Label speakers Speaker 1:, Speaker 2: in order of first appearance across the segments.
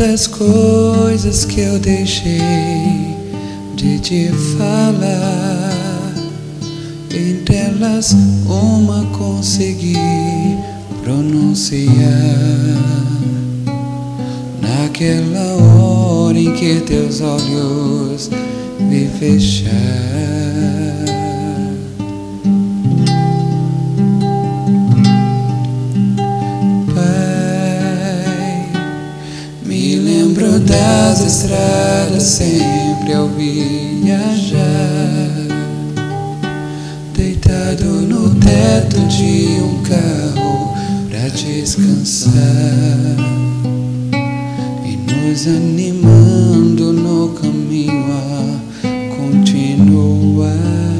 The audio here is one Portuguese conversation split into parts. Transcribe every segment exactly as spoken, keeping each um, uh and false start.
Speaker 1: Tantas coisas que eu deixei de te falar, entre elas uma consegui pronunciar. Naquela hora em que teus olhos me fecharam, das estradas sempre ao viajar, deitado no teto de um carro pra descansar e nos animando no caminho a continuar.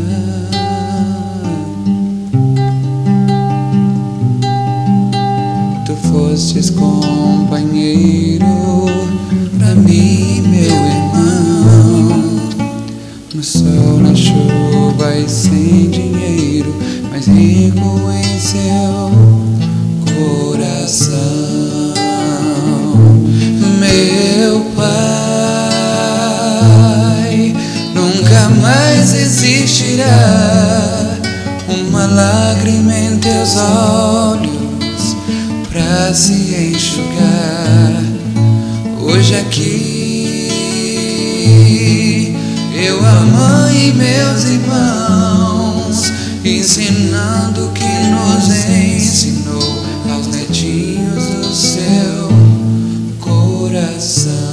Speaker 1: Tu fostes companheiro pra mim, meu irmão, no sol, na chuva e sem dinheiro, mas rico em seu coração. Meu Pai, nunca mais existirá uma lágrima em teus olhos pra se enxugar. Hoje aqui eu, a mãe e meus irmãos, ensinando o que nos ensinou aos netinhos do seu coração.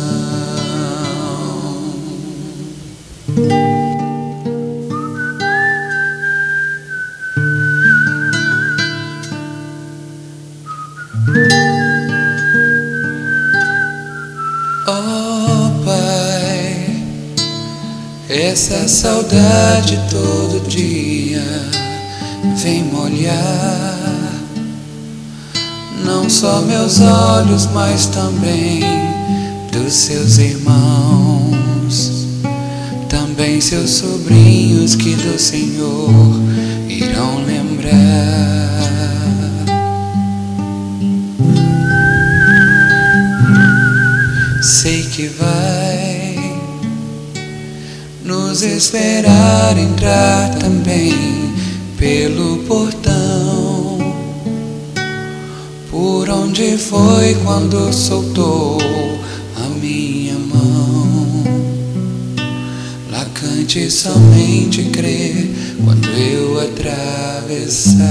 Speaker 1: Oh Pai, essa saudade todo dia vem molhar não só meus olhos, mas também dos seus irmãos, também seus sobrinhos que do Senhor irão lembrar. Sei que vai nos esperar entrar também pelo portão, por onde foi quando soltou a minha mão. Lá cante somente crer quando eu atravessar.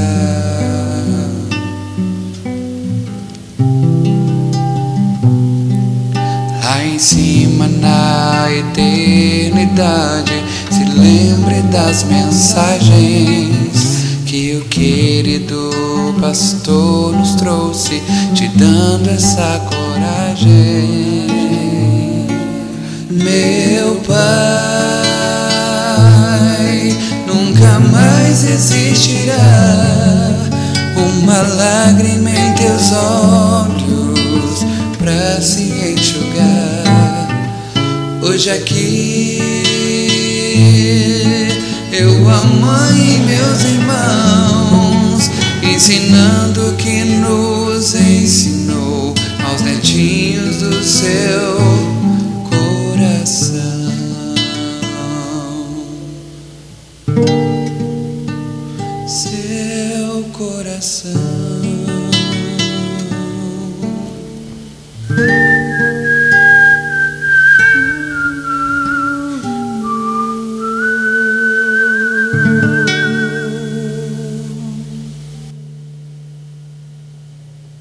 Speaker 1: Lá em cima na eternidade, se lembre das mensagens que o querido pastor nos trouxe, te dando essa coragem. Meu Pai, nunca mais existirá uma lágrima em teus olhos pra se enxugar. Hoje aqui eu, a mãe e meus irmãos, ensinando o que nos ensinou aos netinhos do seu coração. Seu coração.